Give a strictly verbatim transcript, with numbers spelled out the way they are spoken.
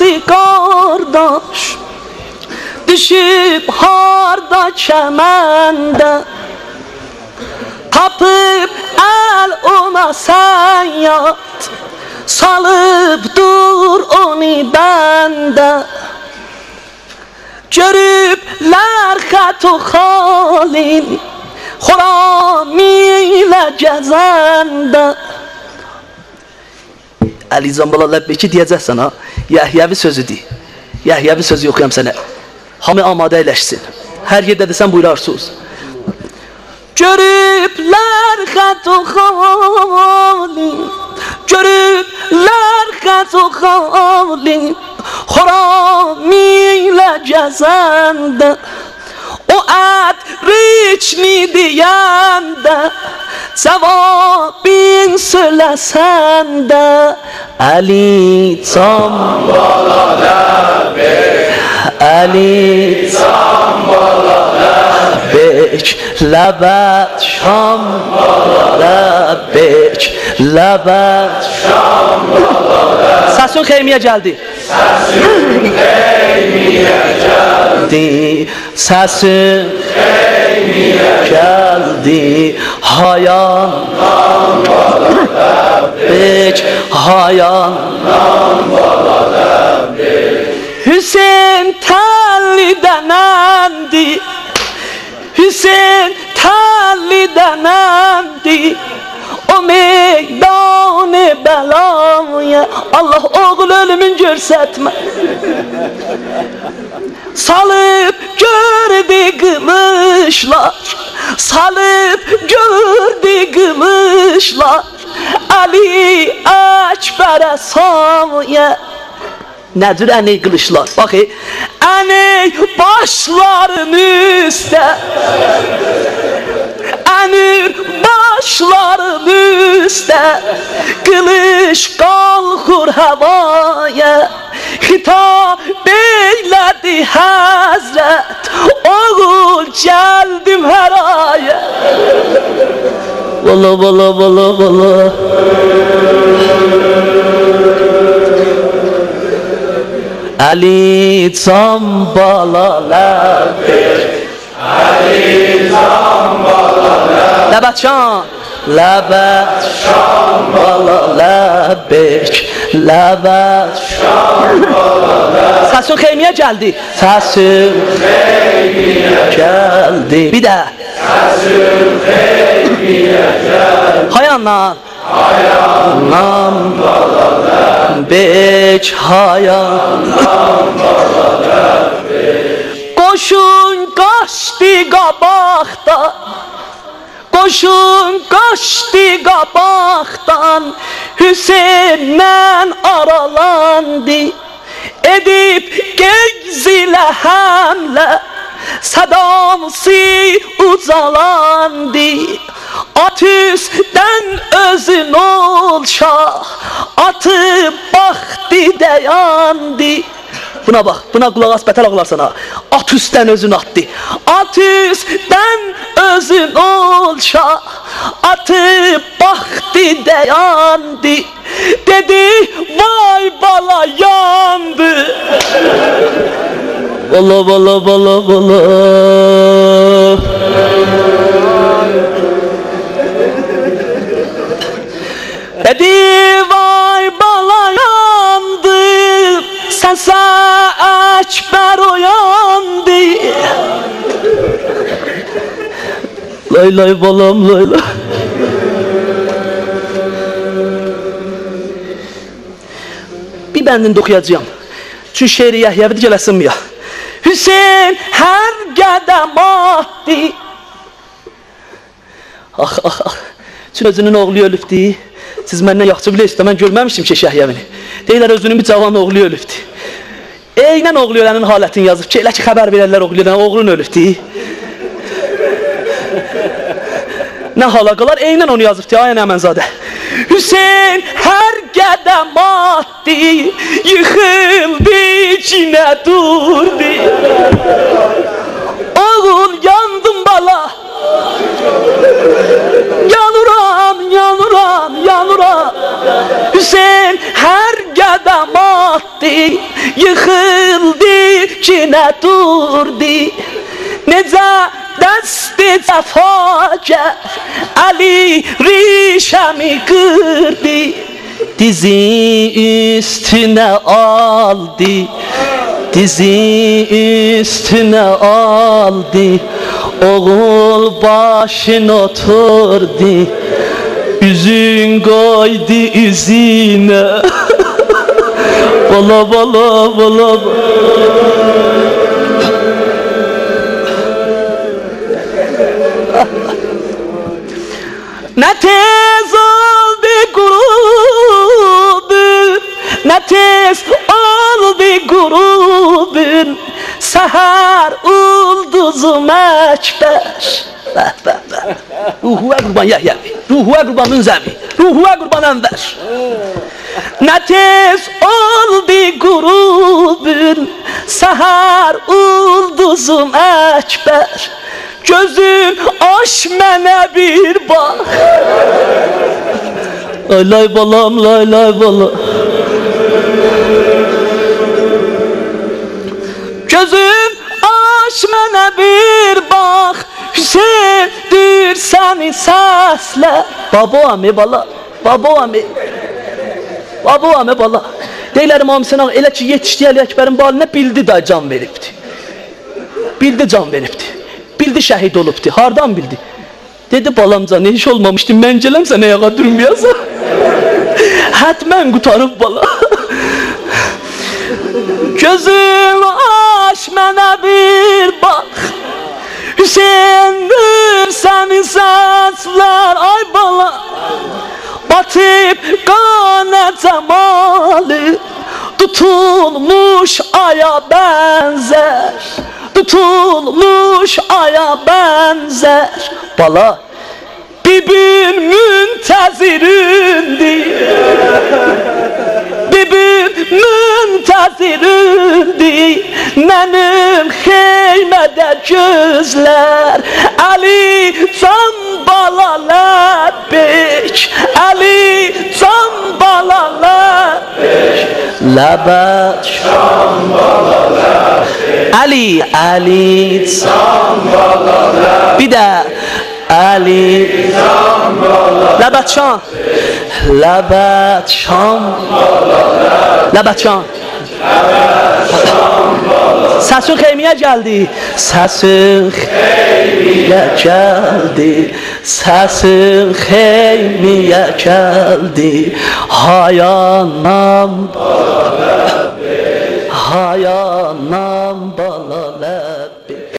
hamısı qardaş, düşüb harda kəməndə, tapıb əl ona sən yat, salıb dur onu bəndə. Görüblər xət o xalin, xorami ilə gəzəndə. Əlizan bala ləbbeki deyəcəksən ha, Yəhyəvi sözüdür. Yəhyəvi sözü yoxuyam sənə. Hamı amadə eləşsin. Hər yerdə desən buyurarsınız. Görüblər xət o xalin, görüblər xət o xalin, xorami ilə gəzəndə. O ədriçni deyəndə, cavabin söyləsəndə. Əli can bala ləbbek, Əli can bala ləbbek, ləbət şam bala ləbbek, ləbət şam bala ləbbek. Səsun xeymiyə gəldi. Səsun xeymiyə gəldi, Səsun xeymiyə gəldi. Hayandan bala ləbbek, hayandan bala ləbbek. Hüseyin Təllidən əndi, Hüseyin Təllidən əndi, o meydan-ı bəlaya. Allah oğul ölümün görsətmə. Salıb gördü qılışlar, salıb gördü qılışlar, Əli Əkbərə saya. Nədir əney qılışlar? Bax, əney başların üstə, ənir başların üstə, qılış qalxır havaya. Xitab eylədi həzrət, oğul gəldim hər aya. Valla valla valla valla. Əli can bala ləbbek, Əli can bala ləbbek, Ləbətşan, Ləbətşan bala ləbbek, Ləbətşan bala ləbbek. Səsun xeymiyə gəldi. Səsun xeymiyə gəldi. Bir də. Səsun xeymiyə gəldi. Hayandan, hayandan bala ləbbek, hayandan bala ləbbek. Qoşun qaçdı qabaqda, qoşun qaçdı qabaqdan, Hüseynlə aralandı, edib Gegzilə həmlə, sədamsı ucalandı. At üstdən özün ol şah, atıb baxdı dayandı. Buna bax, buna qulaq as, bətər ağlar sana. At üstdən özün atdı, at üstdən özün ol şah, atıb baxdı dayandı. Dedi vay bala yandı. Valla valla valla valla. Dedi vay bala yandı, səsə Əkbər oyandı. Lay lay balam lay lay. Bir bəndini də oxuyacağım. Çünki şeiri Yəhyəvidir, gələsinmiyor. Hüseyin hər qədəm atdı. Ax, ax, ax. Çünki özünün oğlu ölübdü. Siz məndən yaxşı bilirsiniz, mən görməmişdim ki, Yəhyəvini. Deyirlər, özünün bir cavan oğlu ölübdü. Eynən oğlu ölənin halətini yazıb ki, elə ki, xəbər verərlər oğlu ölən, oğlun ölübdü. Nə hala qalar, eynən onu yazıbdı, Ayən Əmənzadə. Hüseyin hər qədəm atdı, yıxıldı, cinə durdu. Oğul yandım bala, yanıram, yanıram, yanıram. Hüseyin hər qədəm atdı, ki durdi Neza desti cefaker Ali rişemi kırdı Dizi üstüne aldı Dizi üstüne aldı Oğul başın oturdu Üzün koydu üzüne Bala bala bala Ne tez oldu grubun Ne tez oldu grubun Sahar ulduzum ekber Ruhuya kurban Yahya Ruhuya kurban Münzevi Ruhuya kurban Enver Ne tez oldu grubun Sahar ulduzum ekber Gözün aç mənə bir bak Lay lay balam lay lay balam Gözün aç mənə bir bak Hüseyndir səni səslə Babam e bala Babam e Babam e bala Deylər İmam Hüseyin ağa elə ki yetişdi Əli Əkbərin balinə bildi da can veribdi Bildi can veribdi Bildi şəhid olubdu, hardan bildi? Dedi balamca ne iş olmamışdı, mən gələm sənə ayağa durmayasan Hətmən qutarıb bala Gözüm aç mənə bir bak Hüseyndir sənin saçlar ay bala Batıb qanə cəmalı Tutulmuş aya bənzər Tutulmuş aya benzer Bala Bibin müntezirindi Bibin müntezirindi Benim xeymede gözler Ali can bala lebbek Ali can bala lebbek Lebbek can bala lebbek Ali Ali can bala lebbek Bir de Ali can bala lebbek can Lebbek can Lebbek can Səsin xeymiyə gəldi Səsin xeymiyə gəldi Səsin xeymiyə gəldi Hayanam Hayanam